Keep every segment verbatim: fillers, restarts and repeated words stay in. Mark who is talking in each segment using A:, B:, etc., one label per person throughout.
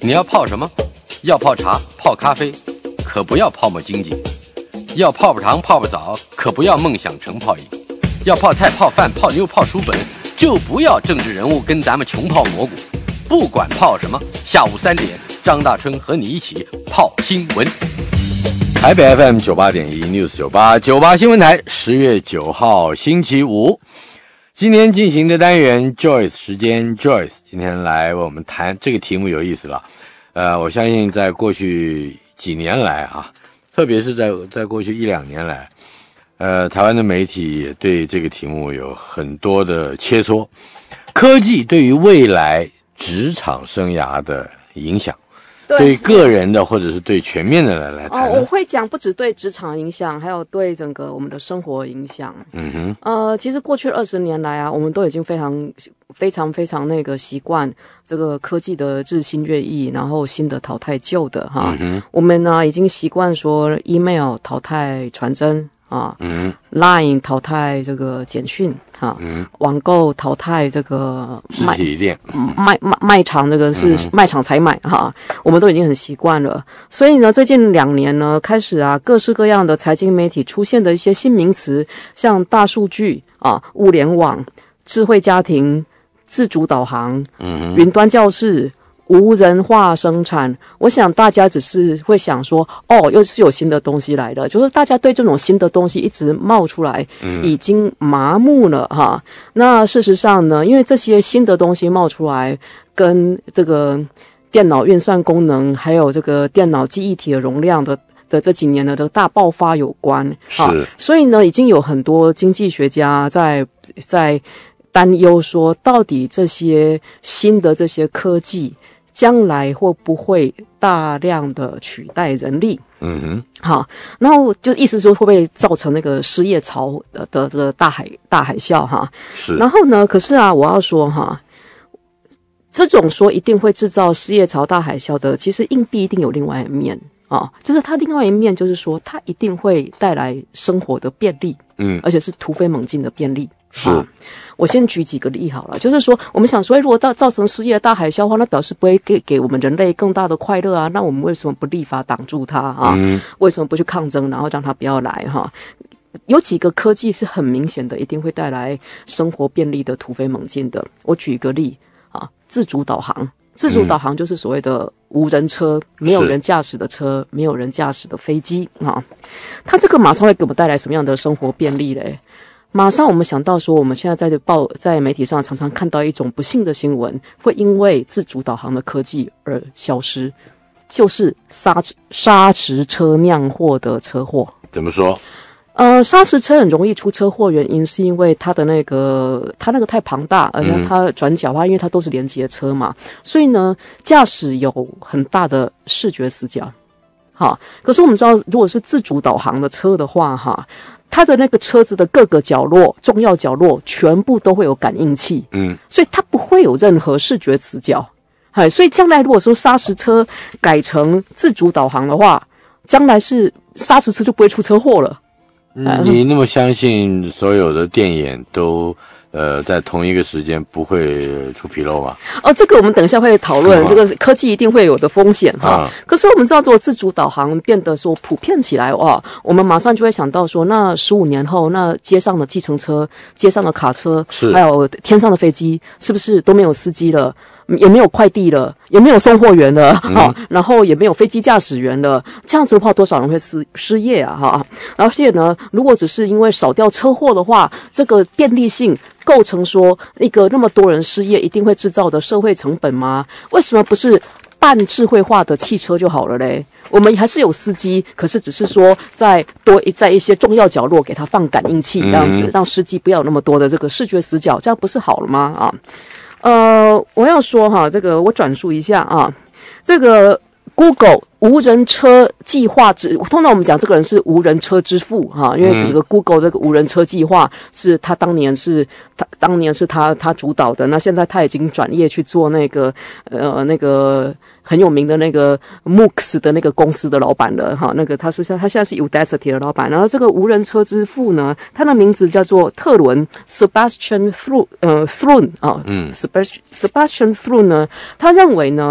A: 你要泡什么？要泡茶、泡咖啡，可不要泡沫经济；要泡泡糖、泡泡澡，可不要梦想成泡影；要泡菜、泡饭、泡妞、泡书本，就不要政治人物跟咱们穷泡蘑菇。不管泡什么，下午三点，张大春和你一起泡新闻。台北 F M 九八点一 News 九八九八新闻台，十月九号星期五，今天进行的单元 Joyce 时间 Joyce 今天来为我们谈这个题目有意思了。呃，我相信在过去几年来啊，特别是在在过去一两年来，呃，台湾的媒体也对这个题目有很多的切磋，科技对于未来职场生涯的影响。对个人的或者是对全面的来来谈、
B: 哦，我会讲不只对职场影响，还有对整个我们的生活影响。嗯哼，呃，其实过去二十年来啊，我们都已经非常非常非常那个习惯这个科技的日新月异，然后新的淘汰旧的哈。嗯、我们呢已经习惯说 email 淘汰传真。啊，嗯 ，Line 淘汰这个简讯，哈，嗯，网购淘汰这个
A: 实体店，
B: 卖卖卖场这个是卖场才买哈，我们都已经很习惯了。所以呢，最近两年呢，开始啊，各式各样的财经媒体出现的一些新名词，像大数据啊、物联网、智慧家庭、自主导航、嗯，云端教室。无人化生产，我想大家只是会想说，哦，又是有新的东西来了，就是大家对这种新的东西一直冒出来，嗯、已经麻木了哈。那事实上呢，因为这些新的东西冒出来，跟这个电脑运算功能，还有这个电脑记忆体的容量的的这几年的这个大爆发有关，
A: 是，
B: 所以呢，已经有很多经济学家在在担忧说，到底这些新的这些科技。将来会不会大量的取代人力？嗯哼，好，然后就意思说会不会造成那个失业潮的的这个大海大海啸哈？
A: 是。
B: 然后呢，可是啊，我要说哈，这种说一定会制造失业潮大海啸的，其实硬币一定有另外一面啊，就是它另外一面就是说，它一定会带来生活的便利，嗯，而且是突飞猛进的便利。
A: 是、
B: 啊，我先举几个例好了，就是说，我们想说，如果到造成失业大海啸的话，那表示不会给给我们人类更大的快乐啊，那我们为什么不立法挡住它啊？嗯、为什么不去抗争，然后让它不要来哈？有几个科技是很明显的，一定会带来生活便利的突飞猛进的。我举一个例啊，自主导航。自主导航就是所谓的无人车，没有人驾驶的车，没有人驾驶的飞机啊。它这个马上会给我们带来什么样的生活便利嘞？马上我们想到说，我们现在在报在媒体上常常看到一种不幸的新闻，会因为自主导航的科技而消失，就是砂砂石车酿祸的车祸。
A: 怎么说？
B: 呃，砂石车很容易出车祸，原因是因为它的那个它那个太庞大，而且它转角啊，因为它都是连接车嘛，所以呢，驾驶有很大的视觉死角。好，可是我们知道，如果是自主导航的车的话，哈，它的那个车子的各个角落、重要角落全部都会有感应器，嗯，所以它不会有任何视觉死角。哎，所以将来如果说砂石车改成自主导航的话，将来是砂石车就不会出车祸了。
A: 嗯、你那么相信所有的电眼都呃在同一个时间不会出纰漏吗？
B: 哦，这个我们等一下会讨论，这个科技一定会有的风险哈、啊。可是我们知道，如果自主导航变得说普遍起来哇，我们马上就会想到说，那十五年后，那街上的计程车、街上的卡车，还有天上的飞机，是不是都没有司机了？也没有快递了，也没有送货员了，哈、嗯哦，然后也没有飞机驾驶员了，这样子的话，多少人会失失业啊，哈。而且呢，如果只是因为少掉车祸的话，这个便利性构成说一个那么多人失业一定会制造的社会成本吗？为什么不是半智慧化的汽车就好了嘞？我们还是有司机，可是只是说在多在一些重要角落给他放感应器，这样子、嗯、让司机不要有那么多的这个视觉死角，这样不是好了吗？啊？呃，我要说哈，这个我转述一下啊，这个 Google 无人车计划之，通常我们讲这个人是无人车之父哈，因为这个 Google 这个无人车计划是他当年是他当年是他他主导的，那现在他已经转业去做那个呃那个很有名的那个 M O O C 的那个公司的老板了哈，那个他是他现在是 Udacity 的老板，然后这个无人车之父呢，他的名字叫做特伦 Sebastian Thrun 呃 Thrun 啊，嗯 Sebastian Sebastian Thrun 呢，他认为呢。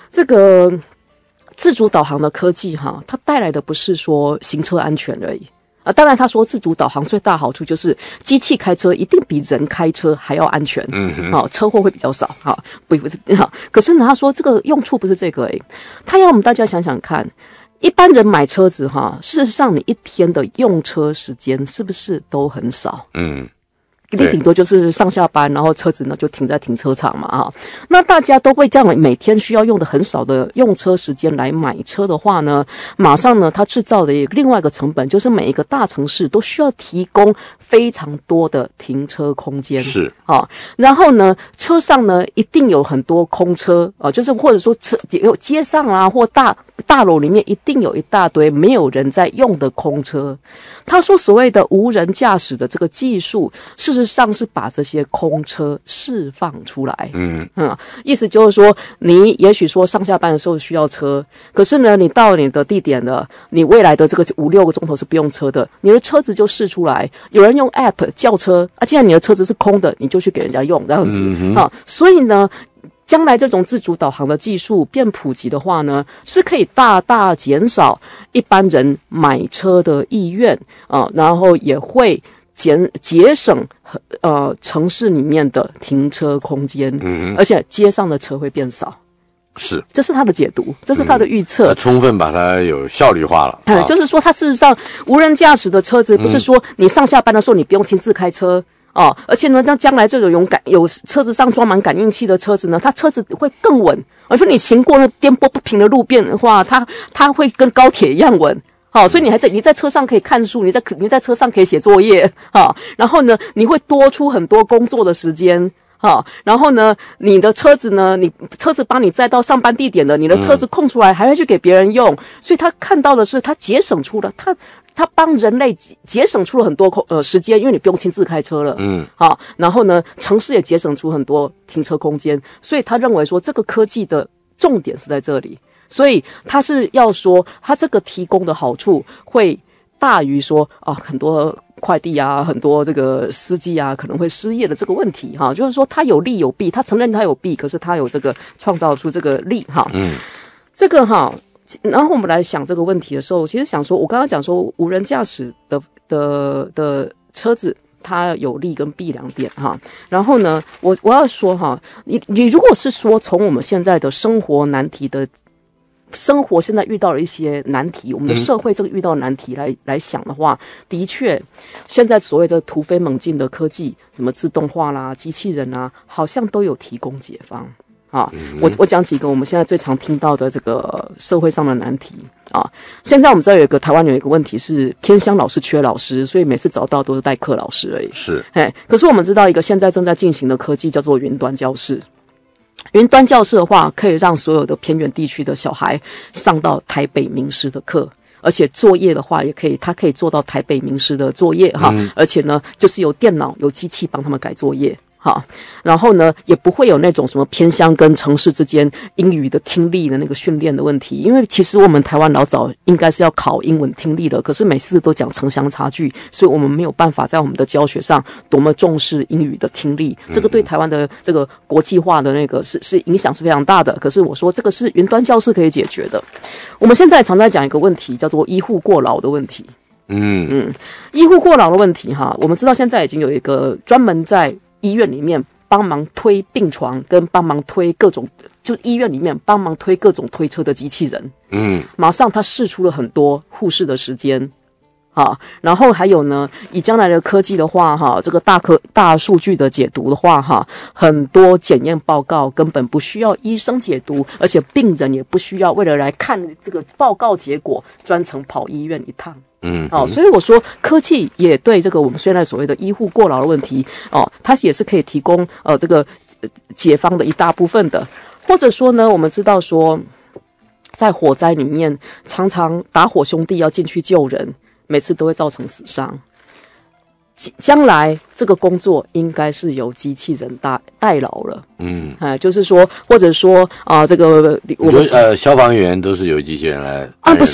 B: 这个自主导航的科技哈，它带来的不是说行车安全而已。啊，当然，他说自主导航最大好处就是机器开车一定比人开车还要安全，嗯哼，好、哦，车祸会比较少，好、哦，不不是好。可是呢，他说这个用处不是这个诶，他要我们大家想想看，一般人买车子哈，事实上你一天的用车时间是不是都很少？嗯。你顶多就是上下班，然后车子呢就停在停车场嘛啊。那大家都会这样每天需要用的很少的用车时间来买车的话呢，马上呢它制造的另外一个成本就是每一个大城市都需要提供非常多的停车空间，
C: 是
B: 啊。然后呢，车上呢一定有很多空车啊，就是或者说车有街上啊或大大楼里面一定有一大堆没有人在用的空车。他说所谓的无人驾驶的这个技术，事实上是把这些空车释放出来。嗯嗯，意思就是说，你也许说上下班的时候需要车，可是呢，你到你的地点了，你未来的这个五六个钟头是不用车的，你的车子就释出来，有人用 App 叫车啊，既然你的车子是空的，你就去给人家用这样子、嗯、啊，所以呢。将来这种自主导航的技术变普及的话呢，是可以大大减少一般人买车的意愿啊、呃，然后也会减节省呃城市里面的停车空间，嗯，而且街上的车会变少。
C: 是，
B: 这是他的解读，这是他的预测，
C: 嗯、充分把它有效率化了。
B: 嗯，就是说，它事实上无人驾驶的车子不是说你上下班的时候你不用亲自开车。哦，而且呢，像将来这种有感有车子上装满感应器的车子呢，它车子会更稳。而且你行过那颠簸不平的路边的话，它它会跟高铁一样稳。好、哦，所以你还在你在车上可以看书，你在你在车上可以写作业。好、哦，然后呢，你会多出很多工作的时间。好、哦，然后呢，你的车子呢，你车子帮你载到上班地点了，你的车子空出来还会去给别人用，嗯、所以他看到的是他节省出了他。它帮人类节省出了很多空呃时间，因为你不用亲自开车了，嗯，好，然后呢，城市也节省出很多停车空间，所以他认为说这个科技的重点是在这里，所以他是要说他这个提供的好处会大于说啊很多快递啊，很多这个司机啊可能会失业的这个问题哈，就是说他有利有弊，他承认他有弊，可是他有这个创造出这个利哈，嗯，这个哈。然后我们来想这个问题的时候，其实想说，我刚刚讲说无人驾驶的的的车子，它有利跟弊两点哈。然后呢，我我要说哈，你你如果是说从我们现在的生活难题的，生活现在遇到了一些难题，我们的社会这个遇到难题来、嗯、来想的话，的确，现在所谓的突飞猛进的科技，什么自动化啦、机器人啊，好像都有提供解方。啊，我我讲几个我们现在最常听到的这个社会上的难题啊。现在我们知道有一个台湾有一个问题是偏乡老师缺老师，所以每次找到都是代课老师而已。
C: 是，
B: 哎，可是我们知道一个现在正在进行的科技叫做云端教室。云端教室的话，可以让所有的偏远地区的小孩上到台北名师的课。而且作业的话，也可以，他可以做到台北名师的作业哈、嗯。而且呢，就是有电脑、有机器帮他们改作业。好，然后呢，也不会有那种什么偏乡跟城市之间英语的听力的那个训练的问题，因为其实我们台湾老早应该是要考英文听力的，可是每次都讲城乡差距，所以我们没有办法在我们的教学上多么重视英语的听力，这个对台湾的这个国际化的那个是是影响是非常大的。可是我说这个是云端教室可以解决的。我们现在常在讲一个问题，叫做医护过劳的问题。嗯嗯，医护过劳的问题哈，我们知道现在已经有一个专门在医院里面帮忙推病床跟帮忙推各种，就医院里面帮忙推各种推车的机器人，嗯，马上他释出了很多护士的时间，啊，然后还有呢，以将来的科技的话，哈，这个大科大数据的解读的话，哈，很多检验报告根本不需要医生解读，而且病人也不需要为了来看这个报告结果专程跑医院一趟。嗯，哦，所以我说科技也对这个我们现在所谓的医护过劳的问题，哦，它也是可以提供呃这个解方的一大部分的。或者说呢，我们知道说，在火灾里面，常常打火兄弟要进去救人，每次都会造成死伤。将来这个工作应该是由机器人代代劳了，嗯，哎，就是说，或者说啊、呃，这个我们
C: 呃，消防员都是由机器人来
B: 啊，不是，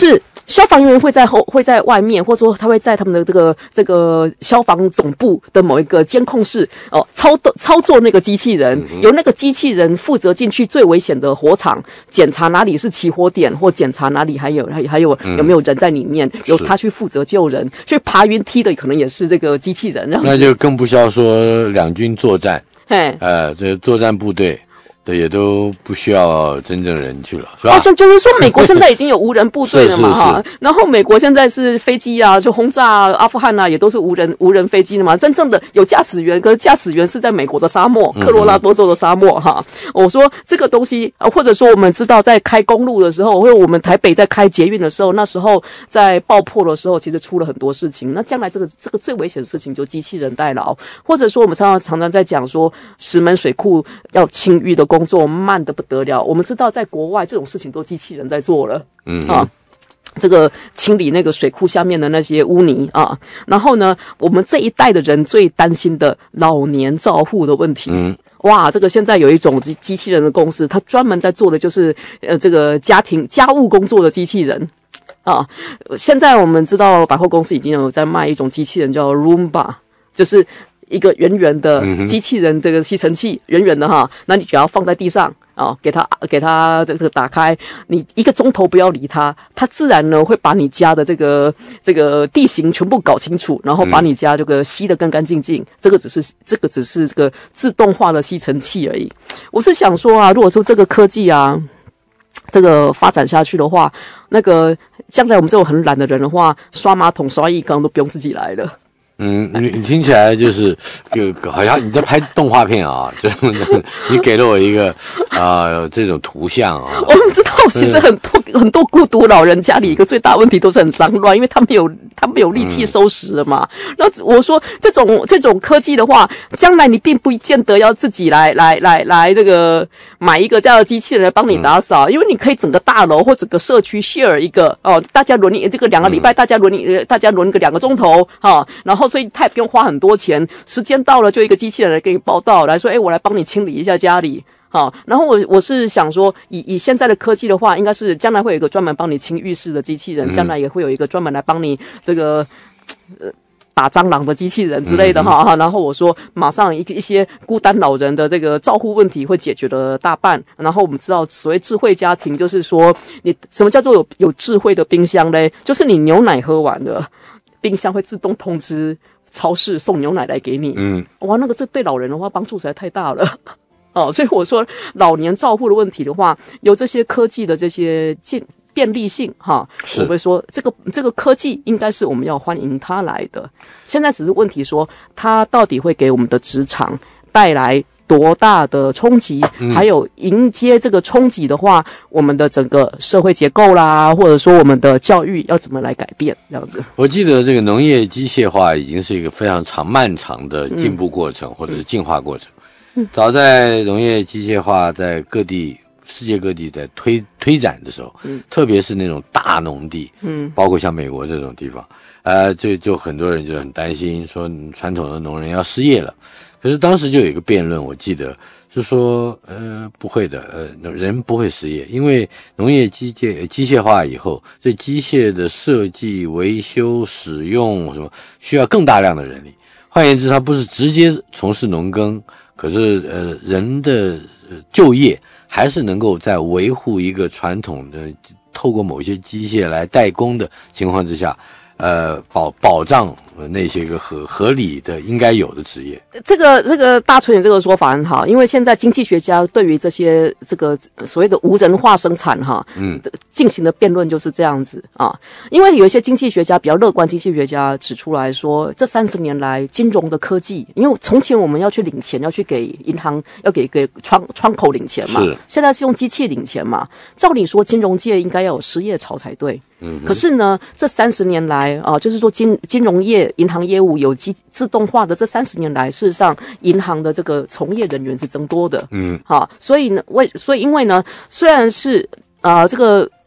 B: 消防员会在后会在外面，或者说他会在他们的这个这个消防总部的某一个监控室哦，操操作那个机器人，由那个机器人负责进去最危险的火场，检查哪里是起火点，或检查哪里还有还还有有没有人在里面，嗯、由他去负责救人。去爬云梯的可能也是这个机器人，
C: 那就更不需要说两军作战，嘿，呃，这作战部队。对，也都不需要真正人去了，是吧？
B: 好像就是说，美国现在已经有无人部队了嘛，哈。然后美国现在是飞机啊，就轰炸阿富汗啊，也都是无人无人飞机的嘛。真正的有驾驶员，可是驾驶员是在美国的沙漠，科罗拉多州的沙漠，哈、嗯。我说这个东西，或者说我们知道，在开公路的时候，或者我们台北在开捷运的时候，那时候在爆破的时候，其实出了很多事情。那将来这个这个最危险的事情，就机器人代劳，或者说我们常常常常在讲说，石门水库要清淤的工作慢得不得了，我们知道在国外这种事情都机器人在做了，嗯啊，这个清理那个水库下面的那些污泥啊，然后呢，我们这一代的人最担心的老年照护的问题，嗯。哇，这个现在有一种机机器人的公司，它专门在做的就是呃这个家庭家务工作的机器人啊。现在我们知道百货公司已经有在卖一种机器人叫 Roomba， 就是一个圆圆的机器人，这个吸尘器圆圆的哈，那你只要放在地上哦，给它给它这个打开，你一个钟头不要理它，它自然呢会把你家的这个这个地形全部搞清楚，然后把你家这个吸得干干净净。这个只是这个只是这个自动化的吸尘器而已。我是想说啊，如果说这个科技啊，这个发展下去的话，那个将来我们这种很懒的人的话，刷马桶、刷浴缸都不用自己来了。
C: 嗯，你你听起来就是个好像你在拍动画片啊，就你给了我一个啊、呃、这种图像啊。
B: 我们知道，其实很多很多孤独老人家里一个最大问题都是很脏乱，因为他没有他没有力气收拾了嘛。那、嗯、我说这种这种科技的话，将来你并不见得要自己来来来来这个买一个这样的机器人来帮你打扫，嗯、因为你可以整个大楼或整个社区 share 一个哦，大家轮这个两个礼拜，嗯、大家轮你大家轮个两个钟头哈，然后。所以他也不用花很多钱，时间到了就一个机器人来给你报到，来说，哎，我来帮你清理一下家里，好。然后我我是想说，以以现在的科技的话，应该是将来会有一个专门帮你清浴室的机器人，将来也会有一个专门来帮你这个呃打蟑螂的机器人之类的哈。嗯、然后我说，马上一一些孤单老人的这个照护问题会解决了大半。然后我们知道，所谓智慧家庭，就是说，你什么叫做有有智慧的冰箱嘞？就是你牛奶喝完了。冰箱会自动通知超市送牛奶来给你，嗯，哇，那个这对老人的话帮助实在太大了，哦，所以我说老年照护的问题的话，有这些科技的这些便利性哈，我会说这个这个科技应该是我们要欢迎它来的。现在只是问题说，它到底会给我们的职场带来多大的冲击，还有迎接这个冲击的话，我们的整个社会结构啦，或者说我们的教育要怎么来改变，这样子。
C: 我记得这个农业机械化已经是一个非常长漫长的进步过程，嗯、或者是进化过程。嗯、早在农业机械化在各地世界各地在推推展的时候，嗯、特别是那种大农地，嗯，包括像美国这种地方，呃，这就很多人就很担心，说传统的农人要失业了。可是当时就有一个辩论，我记得是说，呃，不会的，呃，人不会失业，因为农业机械机械化以后，这机械的设计、维修、使用什么，需要更大量的人力。换言之，它不是直接从事农耕，可是呃，人的就业还是能够在维护一个传统的透过某些机械来代工的情况之下。呃，保保障那些个合合理的应该有的职业。
B: 这个这个大春，你这个说法很好，因为现在经济学家对于这些这个所谓的无人化生产哈，嗯，进行的辩论就是这样子啊。因为有一些经济学家比较乐观，经济学家指出来说，这三十年来金融的科技，因为从前我们要去领钱，要去给银行，要给给窗窗口领钱嘛，是，现在是用机器领钱嘛。照理说，金融界应该要有失业潮才对。可是呢，这三十年来啊、呃，就是说金金融业、银行业务有机自动化的这三十年来，事实上银行的这个从业人员是增多的，嗯，好，所以呢，为所以因为呢，虽然是啊、呃、这个。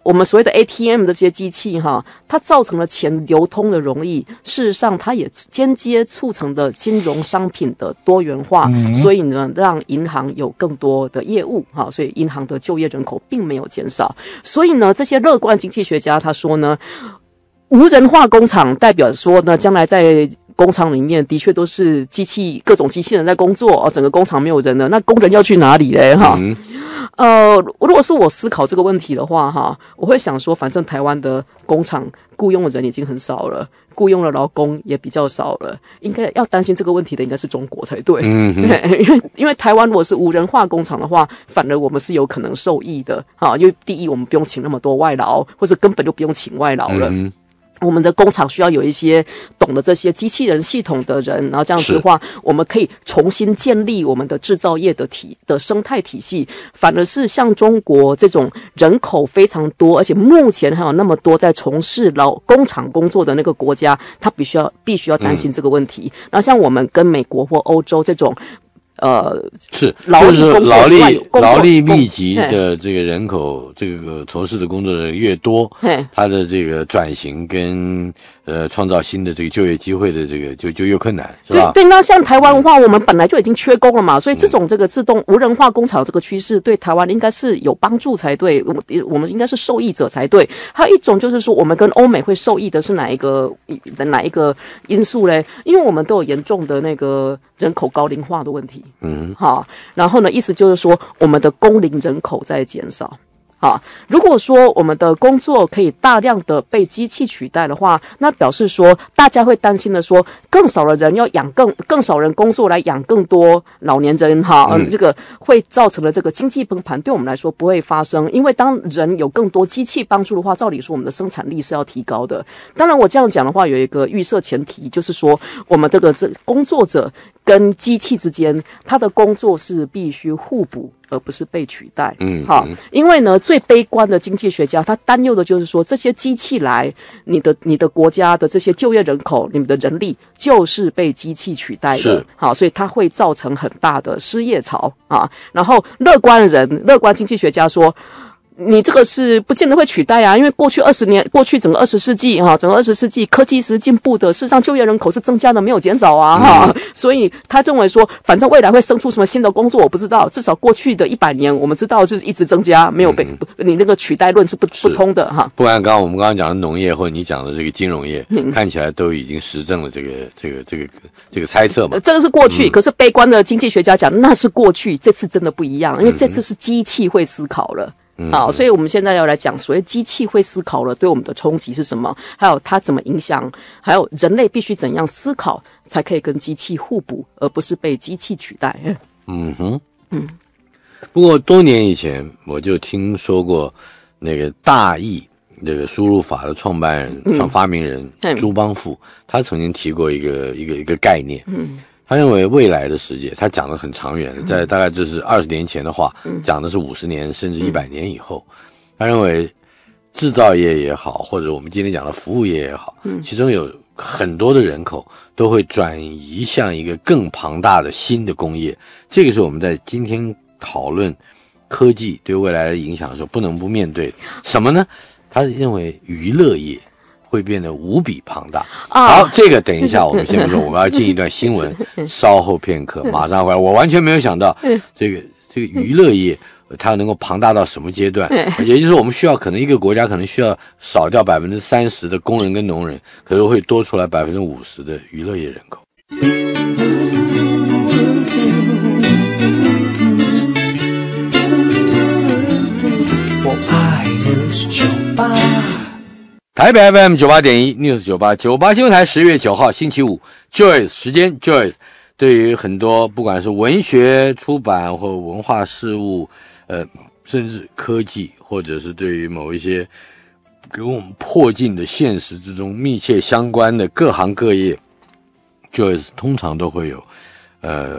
B: 我们所谓的 A T M 的这些机器哈，它造成了钱流通的容易，事实上它也间接促成的金融商品的多元化，嗯、所以呢，让银行有更多的业务哈，所以银行的就业人口并没有减少。所以呢，这些乐观经济学家他说呢，无人化工厂代表说呢，将来在工厂里面的确都是机器，各种机器人在工作哦，整个工厂没有人了，那工人要去哪里嘞？哈、嗯，呃，如果是我思考这个问题的话，哈，我会想说，反正台湾的工厂雇佣的人已经很少了，雇佣的劳工也比较少了，应该要担心这个问题的应该是中国才对。嗯，因为因为台湾如果是无人化工厂的话，反而我们是有可能受益的啊，因为第一我们不用请那么多外劳，或者根本就不用请外劳了。嗯，我们的工厂需要有一些懂得这些机器人系统的人，然后这样子的话，我们可以重新建立我们的制造业的体的生态体系。反而是像中国这种人口非常多，而且目前还有那么多在从事劳工厂工作的那个国家，他必须要必须要担心这个问题。嗯、然后像我们跟美国或欧洲这种。呃，
C: 是，就是劳力劳力密集的这个人口，这个从事的工作的越多，他的这个转型跟呃创造新的这个就业机会的这个就就越困难，是吧？
B: 对，那像台湾的话，我们本来就已经缺工了嘛，所以这种这个自动无人化工厂这个趋势对台湾应该是有帮助才对，我我们应该是受益者才对。还有一种就是说，我们跟欧美会受益的是哪一个哪一个因素嘞？因为我们都有严重的那个人口高龄化的问题。嗯，好，然后呢，意思就是说，我们的工龄人口在减少。好，如果说我们的工作可以大量的被机器取代的话，那表示说大家会担心的说，更少的人要养更更少人工作来养更多老年人哈、嗯，这个会造成的这个经济崩盘，对我们来说不会发生，因为当人有更多机器帮助的话，照理说我们的生产力是要提高的。当然，我这样讲的话有一个预设前提，就是说我们这个这工作者跟机器之间，他的工作是必须互补，而不是被取代。嗯，好，因为呢，最悲观的经济学家他担忧的就是说，这些机器来，你的你的国家的这些就业人口，你们的人力就是被机器取代的。好，所以它会造成很大的失业潮啊。然后乐观人，乐观经济学家说，你这个是不见得会取代啊，因为过去二十年，过去整个二十世纪哈，整个二十世纪科技是进步的，事实上就业人口是增加的，没有减少啊哈、嗯。所以他认为说，反正未来会生出什么新的工作，我不知道，至少过去的一百年，我们知道是一直增加，没有被、嗯、你那个取代论是不不通的哈。
C: 不然，刚刚我们刚刚讲的农业，或者你讲的这个金融业，嗯、看起来都已经实证了这个这个这个这个猜测嘛。
B: 这个是过去，嗯、可是悲观的经济学家讲那是过去，这次真的不一样，因为这次是机器会思考了。嗯、好，所以我们现在要来讲所谓機器會思考了對我們的衝擊是什麼，還有它怎麼影響，還有人類必須怎樣思考才可以跟機器互補，而不是被機器取代。
C: 嗯哼，嗯。不過多年以前我就聽說過那個大易這個輸入法的創辦人、創、嗯、發明人朱邦富，他曾經提過一個一個一個概念。嗯。他認為未來的世界，他講得很長遠，在大概這是二十年前的話，講的是五十年甚至一百年以後。他認為製造業也好，或者我們今天講的服務業也好，其中有很多的人口都會轉移向一個更龐大的新的工業。這個是我們在今天討論科技對未來的影響的時候不能不面對的。什麼呢？他認為娛樂業會變得無比龐大。好，這個等一下我們先不說，我們要進一段新聞，稍後片刻馬上回來。我完全沒有想到這個這個娛樂業它能夠龐大到什麼階段，也就是我們需要可能一個國家可能需要少掉百分之三十的工人跟農人，可能會多出來百分之五十的娛樂業人口。我愛 News 九八台北 F M 九八點一 News 九八九八新聞台十月九號星期五 Joyce 時間 Joyce 對於很多不管是文學出版或文化事務呃甚至科技或者是對於某一些給我們迫近的現實之中密切相關的各行各業 Joyce 通常都會有呃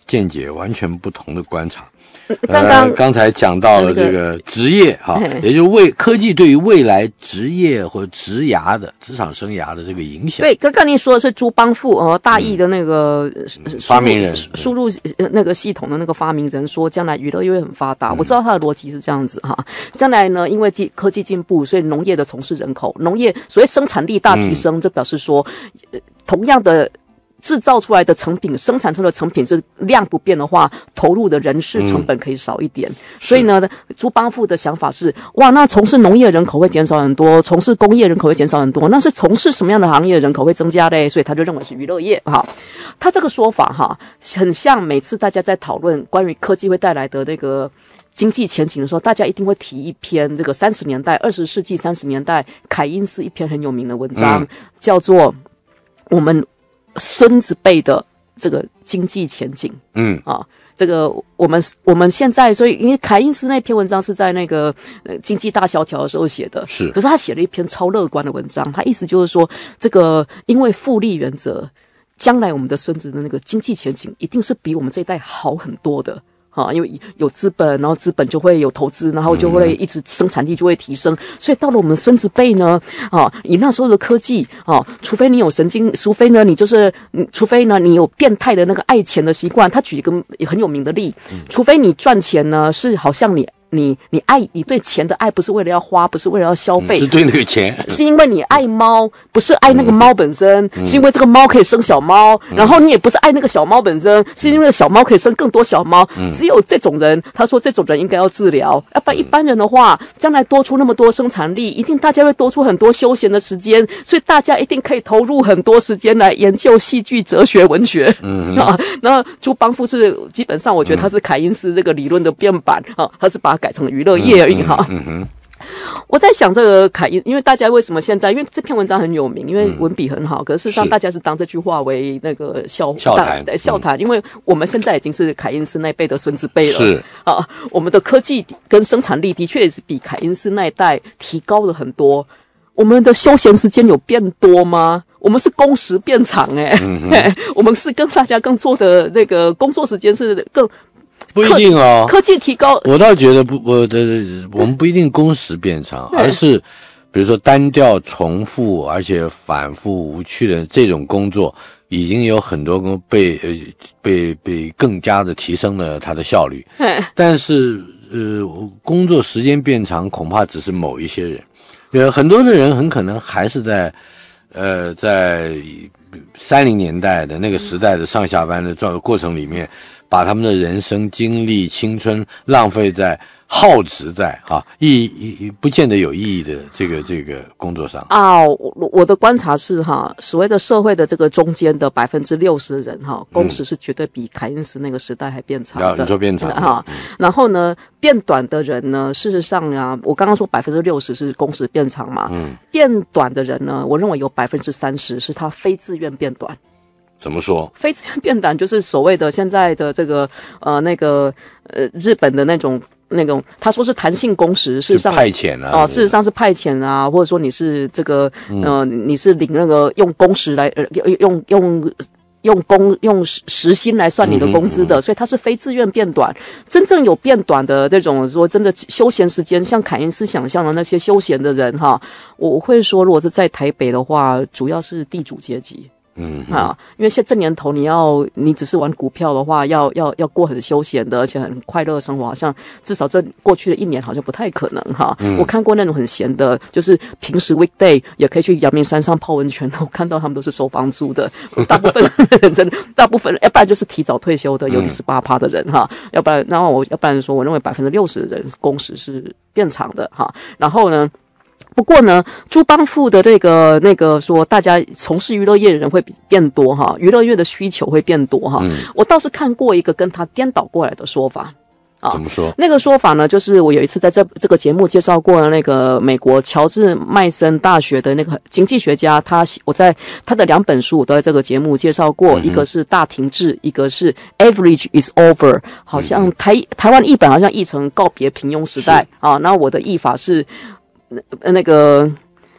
C: 见解完全不同的观察。
B: 刚刚、
C: 呃、刚才讲到了这个职业哈、那個，也就是未科技对于未来职业或职涯的职场生涯的这个影响。
B: 对，刚刚您说的是朱邦富哦，大义的那个、
C: 嗯、发明人，
B: 输入那个系统的那个发明人说，将来娱乐业会很发达、嗯。我知道他的逻辑是这样子哈，将来呢，因为科技进步，所以农业的从事人口，农业所谓生产力大提升，这、嗯、表示说，呃、同样的。制造出来的成品，生产出来的成品是量不变的话，投入的人事成本可以少一点。嗯、所以呢，朱邦富的想法是：哇，那从事农业人口会减少很多，从事工业人口会减少很多，那是从事什么样的行业人口会增加嘞？所以他就认为是娱乐业。哈，他这个说法哈，很像每次大家在讨论关于科技会带来的那个经济前景的时候，大家一定会提一篇这个三十年代、二十世纪三十年代凯因斯一篇很有名的文章，嗯、叫做我们。孙子辈的这个经济前景，嗯啊，这个我们我们现在，所以因为凯因斯那篇文章是在那个、呃、经济大萧条的时候写的，是，可是他写了一篇超乐观的文章，他意思就是说，这个因为复利原则，将来我们的孙子的那个经济前景一定是比我们这一代好很多的。啊，因为有资本，然后资本就会有投资，然后就会一直生产力就会提升，嗯、所以到了我们孙子辈呢，啊，以那时候的科技啊，除非你有神经，除非呢你就是，除非呢你有变态的那个爱钱的习惯。他举一个很有名的例，嗯、除非你赚钱呢是好像你。你你爱你对钱的爱不是为了要花，不是为了要消费，
C: 是对那个钱，
B: 是因为你爱猫，不是爱那个猫本身，嗯、是因为这个猫可以生小猫，嗯、然后你也不是爱那个小猫本身，是因为小猫可以生更多小猫。嗯、只有这种人，他说这种人应该要治疗，要不然一般人的话，将来多出那么多生产力，一定大家会多出很多休闲的时间，所以大家一定可以投入很多时间来研究戏剧、哲学、文学。嗯啊，那朱邦富是基本上，我觉得他是凯因斯这个理论的变版啊，他是把改成娱乐业而已哈。嗯嗯，我在想这个凯因，因为大家为什么现在，因为这篇文章很有名，因为文笔很好，可是事实上大家是当这句话为那个笑
C: 笑谈，
B: 笑谈，因为我们现在已经是凯因斯那一辈的孙子辈了，
C: 是
B: 啊，我们的科技跟生产力的确也是比凯因斯那一代提高了很多。我们的休闲时间有变多吗？我们是工时变长哎、欸嗯欸，我们是跟大家更做的那个工作时间是更。
C: 不一定哦，
B: 科技提高，
C: 我倒觉得不，我的我们不一定工时变长，而是比如说单调重复而且反复无趣的这种工作，已经有很多工被呃被被更加的提升了它的效率。但是呃，工作时间变长，恐怕只是某一些人，呃，很多的人很可能还是在呃在三零年代的那个时代的上下班的状过程里面。把他们的人生精力、青春浪费在耗值在啊意义不见得有意义的这个这个工作上
B: 啊。我我的观察是哈，所谓的社会的这个中间的百分之六十的人哈，工时是绝对比凯因斯那个时代还变长的。
C: 嗯、你说变长
B: 哈、嗯，然后呢，变短的人呢，事实上啊，我刚刚说百分之六十是工时变长嘛，嗯，变短的人呢，我认为有百分之三十是他非自愿变短。
C: 怎么说？
B: 非自愿变短就是所谓的现在的这个呃那个呃日本的那种那种，他说是弹性工时，事实上
C: 派遣啊，
B: 哦，事实上是派遣啊，或者说你是这个呃、嗯、你是领那个用工时来呃用用用工用时薪来算你的工资的，嗯、所以它是非自愿变短。真正有变短的这种说真的休闲时间，像凯因斯想象的那些休闲的人哈，我会说，如果是在台北的话，主要是地主阶级。嗯啊，因为现这年头你要你只是玩股票的话，要要要过很休闲的而且很快乐的生活，好像至少这过去的一年好像不太可能哈。嗯、我看过那种很闲的，就是平时 weekday 也可以去阳明山上泡温泉，我看到他们都是收房租的，大部分人真的，大部分要不然就是提早退休的，有十八趴的人哈，要不然然后我要不然说我认为百分之六十的人工时是变长的哈，然后呢。不过呢，朱邦富的那个那个说，大家从事娱乐业的人会变多哈，娱乐业的需求会变多哈。嗯、我倒是看过一个跟他颠倒过来的说法。
C: 啊，怎么说？
B: 那个说法呢，就是我有一次在这这个节目介绍过的那个美国乔治麦森大学的那个经济学家，他我在他的两本书我都在这个节目介绍过，嗯、一个是大停滞，一个是 Average is over， 好像台、嗯、台湾译本好像译成告别平庸时代啊，那我的译法是。那那个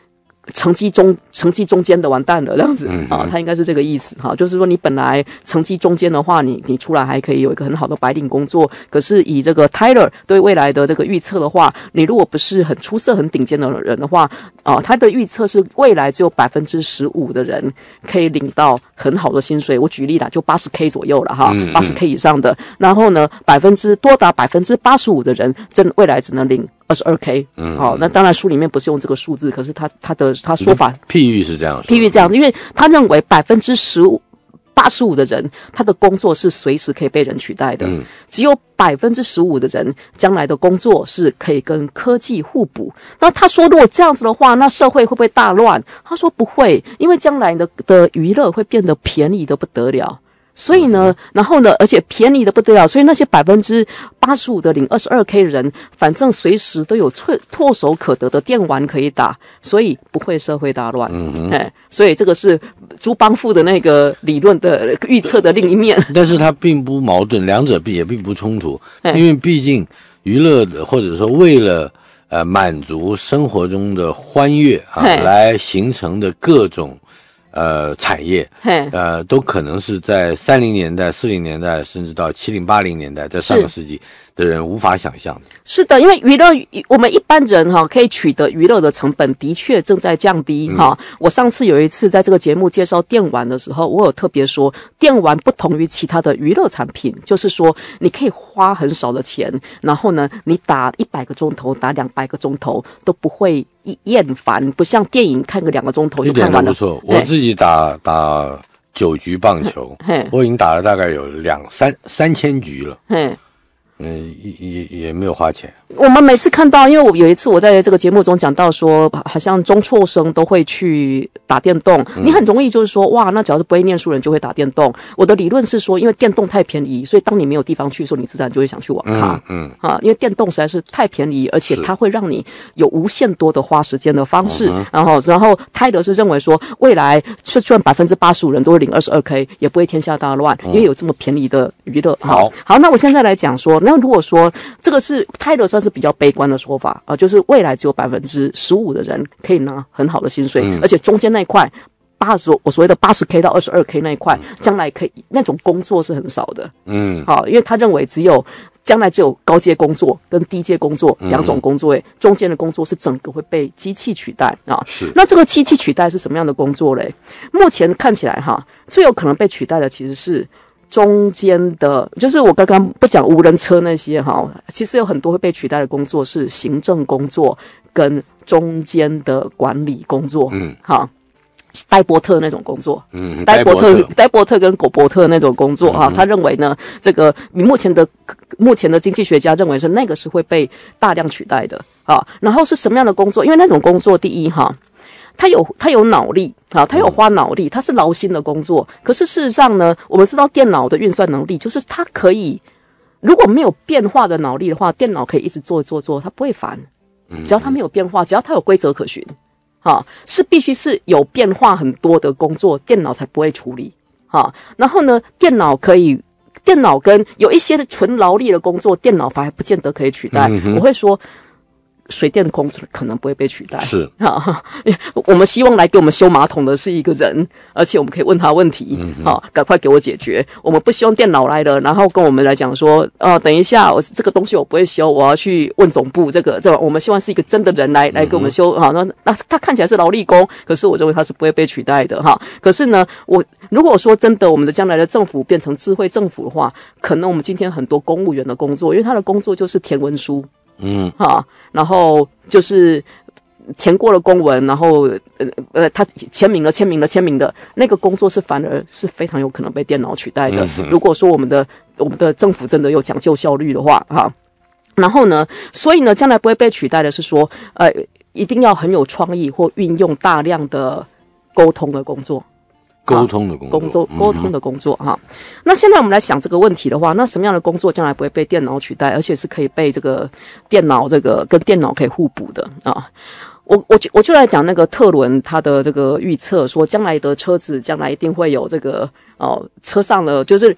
B: 成绩中成绩中间的完蛋了这样子啊，他应该是这个意思哈，就是说你本来成绩中间的话，你你出来还可以有一个很好的白领工作，可是以这个 Tyler 对未来的这个预测的话，你如果不是很出色、很顶尖的人的话啊，他的预测是未来只有百分之十五的人可以领到很好的薪水。我举例啦，就八十 K 左右了哈，八十 K 以上的，然后呢，百分之多达百分之八十五的人，真未来只能领二十二 K， 嗯，好、哦，那当然书里面不是用这个数字，可是他他的他说法，
C: 譬喻是这样说，
B: 譬喻这样子，因为他认为百分之十五八十五的人，他的工作是随时可以被人取代的，嗯、只有百分之十五的人将来的工作是可以跟科技互补。那他说，如果这样子的话，那社会会不会大乱？他说不会，因为将来的的娱乐会变得便宜的不得了。所以呢，然后呢，而且便宜的不得了，所以那些百分之八十五的领二十二 K 的人，反正随时都有唾唾手可得的电玩可以打，所以不会社会大乱。嗯哎，所以这个是朱邦富的那个理论的预测的另一面。
C: 但是它并不矛盾，两者也并不冲突，因为毕竟娱乐的或者说为了呃满足生活中的欢悦啊，来形成的各种。呃，产业，呃，都可能是在三零年代、四零年代，甚至到七零、八零年代，在上个世纪的人无法想象的。
B: 是的，因为娱乐，我们一般人哈可以取得娱乐的成本的确正在降低哈、嗯。我上次有一次在这个节目介绍电玩的时候，我有特别说，电玩不同于其他的娱乐产品，就是说你可以花很少的钱，然后呢，你打一百个钟头，打两百个钟头都不会厌烦，不像电影看个两个钟头就看完了。
C: 一点都不错，我自己打打九局棒球，我已经打了大概有两三三千局了。嗯，也也也没有花钱。
B: 我们每次看到，因为我有一次我在这个节目中讲到说，好像中辍生都会去打电动，嗯、你很容易就是说，哇，那只要是不会念书人就会打电动。我的理论是说，因为电动太便宜，所以当你没有地方去的时候，你自然就会想去网咖。嗯, 嗯啊，因为电动实在是太便宜，而且它会让你有无限多的花时间的方式。嗯、然后，然后泰德是认为说，未来就算百分之八十五人都会领二十二 K， 也不会天下大乱，嗯、因为有这么便宜的娱乐。
C: 好，
B: 好，那我现在来讲说。那如果说这个是泰勒算是比较悲观的说法啊、呃，就是未来只有百分之十五的人可以拿很好的薪水，嗯、而且中间那一块八十，我所谓的八十 K 到二十二 K 那一块，将来可以那种工作是很少的，嗯，好，因为他认为只有将来只有高阶工作跟低阶工作两种工作，诶、嗯，中间的工作是整个会被机器取代啊。
C: 是，
B: 那这个机器取代是什么样的工作嘞？目前看起来哈，最有可能被取代的其实是。中间的，就是我刚刚不讲无人车那些哈，其实有很多会被取代的工作是行政工作跟中间的管理工作，嗯，好，戴伯特那种工作，嗯，戴伯特、戴伯特跟狗伯特那种工作啊、嗯，他认为呢，这个目前的目前的经济学家认为是那个是会被大量取代的啊，然后是什么样的工作？因为那种工作，第一哈。他有他有脑力啊，他有花脑力，他是劳心的工作。可是事实上呢，我们知道电脑的运算能力，就是它可以如果没有变化的脑力的话，电脑可以一直做做做，它不会烦。只要它没有变化，只要它有规则可循，哈，是必须是有变化很多的工作，电脑才不会处理。哈，然后呢，电脑可以，电脑跟有一些纯劳力的工作，电脑反而不见得可以取代。嗯、我会说。水电工可能不会被取代，
C: 是
B: 啊。我们希望来给我们修马桶的是一个人，而且我们可以问他问题，好、嗯，赶快给我解决。我们不希望电脑来了，然后跟我们来讲说，呃，等一下，我这个东西我不会修，我要去问总部。这个，这个，我们希望是一个真的人来来给我们修，哈、嗯。那那他看起来是劳力工，可是我认为他是不会被取代的，哈。可是呢，我如果说真的，我们的将来的政府变成智慧政府的话，可能我们今天很多公务员的工作，因为他的工作就是填文书。嗯，好，然后就是填过了公文，然后呃呃，他签名了，签名了，签名的那个工作是反而是非常有可能被电脑取代的。嗯、如果说我们的我们的政府真的有讲究效率的话，哈，然后呢，所以呢，将来不会被取代的是说，呃，一定要很有创意或运用大量的沟通的工作。
C: 沟通的工作，
B: 工作沟通的工作哈、嗯。那现在我们来想这个问题的话，那什么样的工作将来不会被电脑取代，而且是可以被这个电脑这个跟电脑可以互补的啊？我我就我就来讲那个特伦他的这个预测，说将来的车子将来一定会有这个哦，车上的就是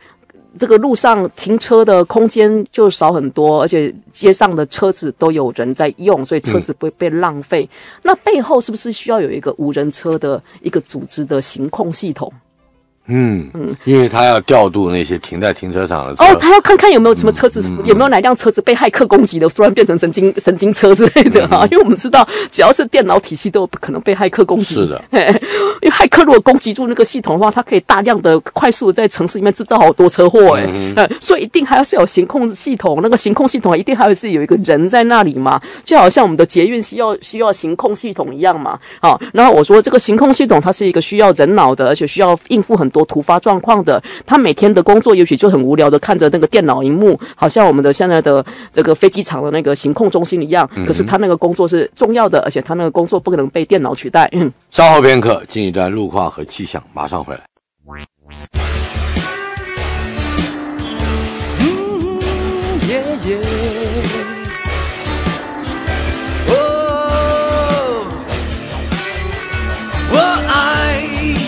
B: 这个路上停车的空间就少很多，而且街上的车子都有人在用，所以车子不会被浪费。嗯、那背后是不是需要有一个无人车的一个组织的行控系统？
C: 嗯嗯，因为他要调度那些停在停车场的车，
B: 哦，他要看看有没有什么车子，嗯嗯、有没有哪辆车子被骇客攻击的，突然变成神经神经车之类的哈、啊。嗯、因为我们知道，只要是电脑体系都有可能被骇客攻击。
C: 是的，
B: 因为骇客如果攻击住那个系统的话，它可以大量的、快速的在城市里面制造好多车祸，哎、嗯嗯，所以一定还要是有行控系统，那个行控系统一定还要是有一个人在那里嘛，就好像我们的捷运需要需要行控系统一样嘛。好，然后我说这个行控系统它是一个需要人脑的，而且需要应付很多突发状况的，他每天的工作也许就很无聊的看着那个电脑荧幕，好像我们的现在的这个飞机场的那个行控中心一样。嗯、可是他那个工作是重要的，而且他那个工作不可能被电脑取代。嗯、
C: 稍后片刻，进一段路况和气象，马上回来。嗯耶耶哦，我爱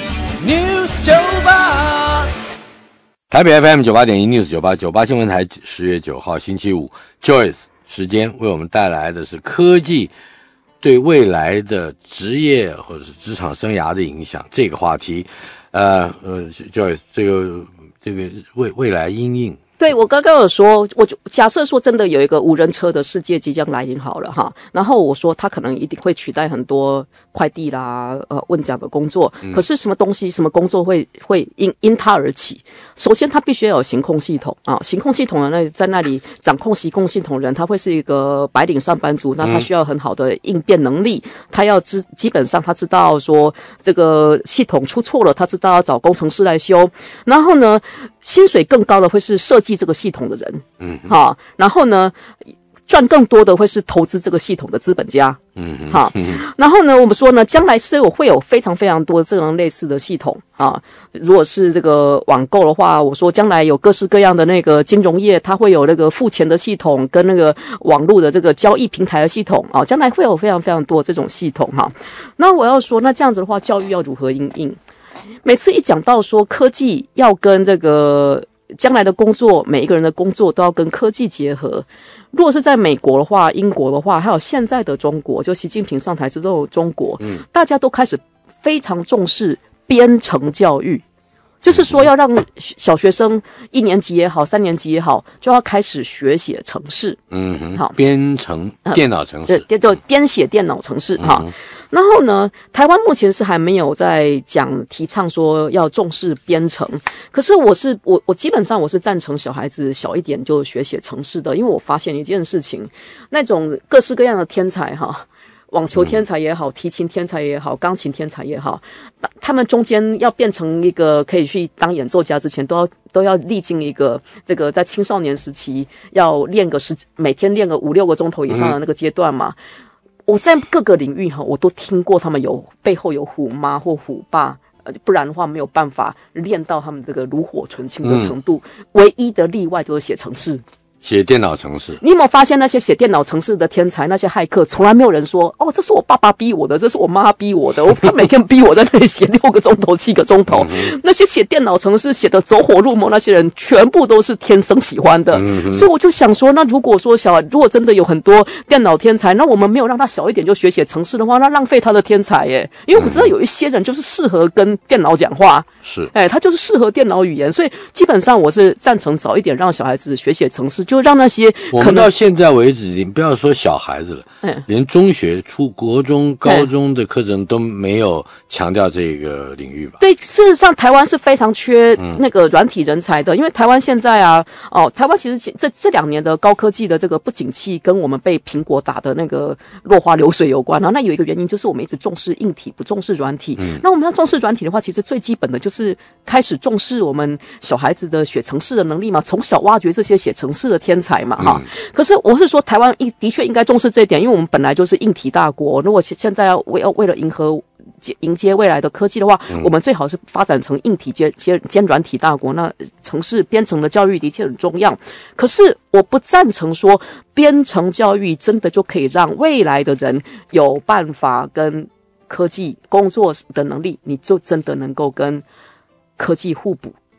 C: News 九八，台北 F M 九八点一 News 九八九八新闻台，十月九号星期五 ，Joyce 时间为我们带来的是科技对未来的职业或者是职场生涯的影响这个话题。呃呃 ，Joyce 这个这个未未来因应。
B: 对，我刚刚有说，我就假设说真的有一个无人车的世界即将来临好了哈，然后我说它可能一定会取代很多快递啦、呃问讲的工作，可是什么东西、什么工作会会因因它而起？首先，它必须要有行控系统啊，行控系统的那在那里掌控行控系统人，他会是一个白领上班族，那他需要很好的应变能力，他要知基本上他知道说这个系统出错了，他知道要找工程师来修，然后呢，薪水更高的会是设计这个系统的人，嗯，好，然后呢，赚更多的会是投资这个系统的资本家，嗯，好，然后呢，我们说呢，将来是有会有非常非常多这种类似的系统啊。如果是这个网购的话，我说将来有各式各样的那个金融业，它会有那个付钱的系统跟那个网络的这个交易平台的系统啊，将来会有非常非常多这种系统哈。那我要说，那这样子的话，教育要如何因应？每次一讲到说科技要跟这个将来的工作，每一个人的工作都要跟科技结合。如果是在美国的话、英国的话，还有现在的中国，就习近平上台之后，中国，嗯，大家都开始非常重视编程教育，就是说要让小学生一年级也好、三年级也好，就要开始学写程式，嗯哼，好，
C: 编程电脑程式，
B: 对，就编写电脑程式哈。嗯然后呢，台湾目前是还没有在讲提倡说要重视编程，可是我是我我基本上我是赞成小孩子小一点就学写程式的，因为我发现一件事情，那种各式各样的天才哈，网球天才也好，提琴天才也好，钢琴天才也好，他们中间要变成一个可以去当演奏家之前，都要都要历经一个这个在青少年时期要练个十每天练个五六个钟头以上的那个阶段嘛。嗯我在各个领域哈，我都听过他们有背后有虎妈或虎爸，不然的话没有办法练到他们这个炉火纯青的程度。嗯、唯一的例外就是写程式。
C: 写电脑程式，
B: 你有没有发现那些写电脑程式的天才，那些骇客，从来没有人说哦，这是我爸爸逼我的，这是我妈逼我的，他每天逼我在那里写六个钟头、七个钟头。嗯、那些写电脑程式写的走火入魔那些人，全部都是天生喜欢的。嗯、所以我就想说，那如果说小，如果真的有很多电脑天才，那我们没有让他小一点就学写程式的话，那浪费他的天才耶。因为我们知道有一些人就是适合跟电脑讲话，
C: 是，
B: 哎，他就是适合电脑语言，所以基本上我是赞成早一点让小孩子学写程式。就让那些
C: 我们到现在为止，你不要说小孩子了，嗯、连中学、初国中、高中的课程都没有强调这个领域吧？
B: 对，事实上台湾是非常缺那个软体人才的，嗯、因为台湾现在啊，哦，台湾其实这这两年的高科技的这个不景气，跟我们被苹果打的那个落花流水有关啊。那有一个原因就是我们一直重视硬体，不重视软体。嗯、那我们要重视软体的话，其实最基本的就是开始重视我们小孩子的写程式的能力嘛，从小挖掘这些写程式的天才嘛，哈、嗯。可是我是说，台湾的确应该重视这一点，因为我们本来就是硬体大国。如果现在要为要为了迎合迎接未来的科技的话，嗯、我们最好是发展成硬体兼兼兼软体大国。那程式编程的教育的确很重要，可是我不赞成说编程教育真的就可以让未来的人有办法跟科技工作的能力，你就真的能够跟科技互补。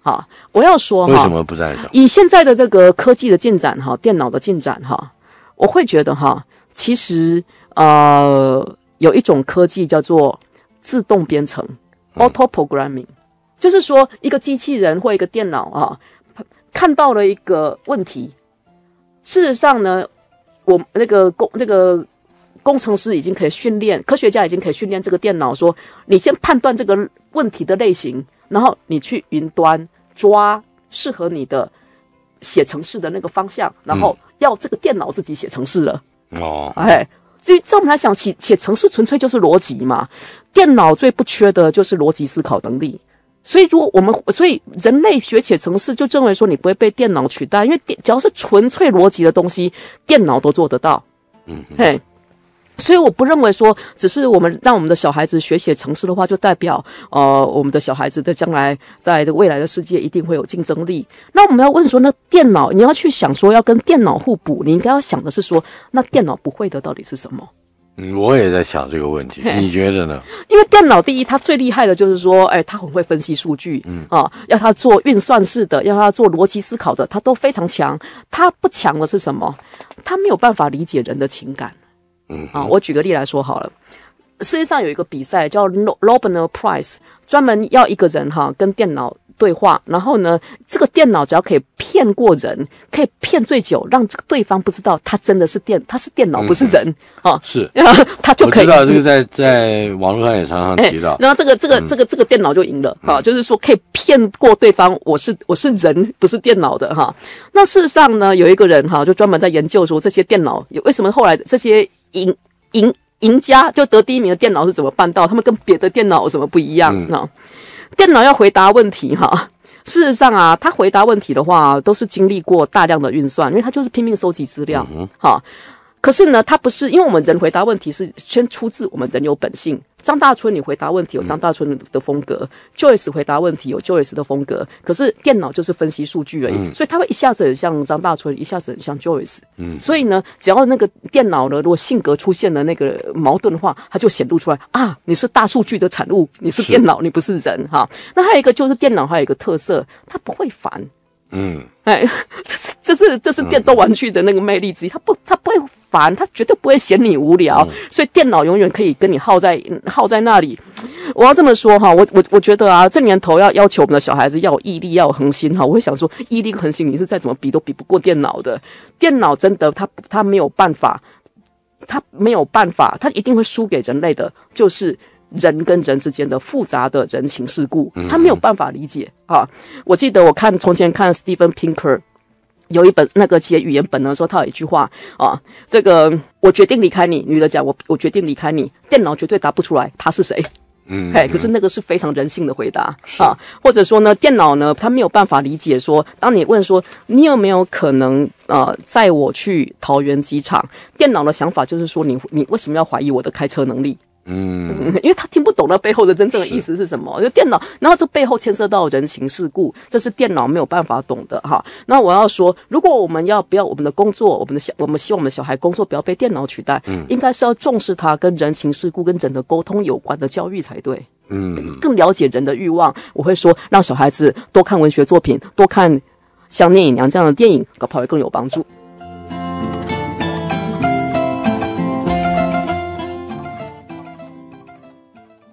B: 哈，我要说哈，
C: 为什么不赞成？
B: 以现在的这个科技的进展哈，电脑的进展哈，我会觉得哈，其实呃有一种科技叫做自动编程 （auto programming），、嗯、就是说一个机器人或一个电脑啊，看到了一个问题，事实上呢，我那个工这个工程师已经可以训练，科学家已经可以训练这个电脑说，你先判断这个问题的类型，然后你去云端抓适合你的写程式的那个方向，然后要这个电脑自己写程式了。哦，哎，所以照我们来想，写写程式纯粹就是逻辑嘛。电脑最不缺的就是逻辑思考能力。所以，如果我们所以人类学写程式，就认为说你不会被电脑取代，因为只要是纯粹逻辑的东西，电脑都做得到。嗯，嘿。所以我不认为说只是我们让我们的小孩子学写程式的话，就代表呃我们的小孩子的将来在这个未来的世界一定会有竞争力。那我们要问说，那电脑你要去想说要跟电脑互补，你应该要想的是说，那电脑不会的到底是什么？
C: 嗯，我也在想这个问题，你觉得呢？
B: 因为电脑第一，它最厉害的就是说，哎，它很会分析数据，嗯啊，要它做运算式的，要它做逻辑思考的，它都非常强。它不强的是什么？它没有办法理解人的情感。嗯啊，我举个例来说好了。世界上有一个比赛叫 Nobel Prize， 专门要一个人哈跟电脑对话，然后呢，这个电脑只要可以骗过人，可以骗最久，让这个对方不知道他真的是电，他是电脑，不是人啊。
C: 是，
B: 他就可以。
C: 我知道这个在在网络上也常常提到。
B: 欸、然后这个这个、嗯、这个这个电脑就赢了哈、嗯，就是说可以骗过对方，我是我是人，不是电脑的哈。那事实上呢，有一个人哈，就专门在研究说这些电脑有为什么后来这些赢赢。赢家就得第一名的电脑是怎么办到？他们跟别的电脑有什么不一样？嗯、电脑要回答问题哈，事实上啊，他回答问题的话，都是经历过大量的运算，因为他就是拼命收集资料。嗯、哈，可是呢，他不是，因为我们人回答问题是先出自我们人有本性。张大春，你回答问题有张大春的风格、嗯、，Joyce 回答问题有 Joyce 的风格，可是电脑就是分析数据而已、嗯，所以他会一下子很像张大春，一下子很像 Joyce。嗯，所以呢，只要那个电脑呢，如果性格出现了那个矛盾的话，它就显露出来啊，你是大数据的产物，你是电脑，你不是人哈。那还有一个就是电脑还有一个特色，它不会烦。嗯，哎，这是这是这是电动玩具的那个魅力之一，它不它不会烦，它绝对不会嫌你无聊，嗯、所以电脑永远可以跟你耗在耗在那里。我要这么说哈，我我我觉得啊，这年头要要求我们的小孩子要有毅力，要有恒心哈。我会想说，毅力恒心，你是再怎么比都比不过电脑的。电脑真的，它它没有办法，它没有办法，它一定会输给人类的，就是人跟人之间的复杂的人情世故，他没有办法理解啊！我记得我看从前看 Steven Pinker 有一本那个写语言本能的时候，他有一句话啊，这个我决定离开你，女的讲我我决定离开你，电脑绝对答不出来他是谁。嗯，嘿，可是那个是非常人性的回答啊，或者说呢，电脑呢，它没有办法理解说，当你问说你有没有可能呃载我去桃园机场，电脑的想法就是说你你为什么要怀疑我的开车能力？嗯，因为他听不懂那背后的真正的意思是什么，就电脑，然后这背后牵涉到人情世故，这是电脑没有办法懂的哈。那我要说，如果我们要不要我们的工作，我们的小，我们希望我们的小孩工作不要被电脑取代，嗯，应该是要重视他跟人情世故跟人的沟通有关的教育才对。嗯，更了解人的欲望，我会说让小孩子多看文学作品，多看像《聂隐娘》这样的电影，搞不好会更有帮助。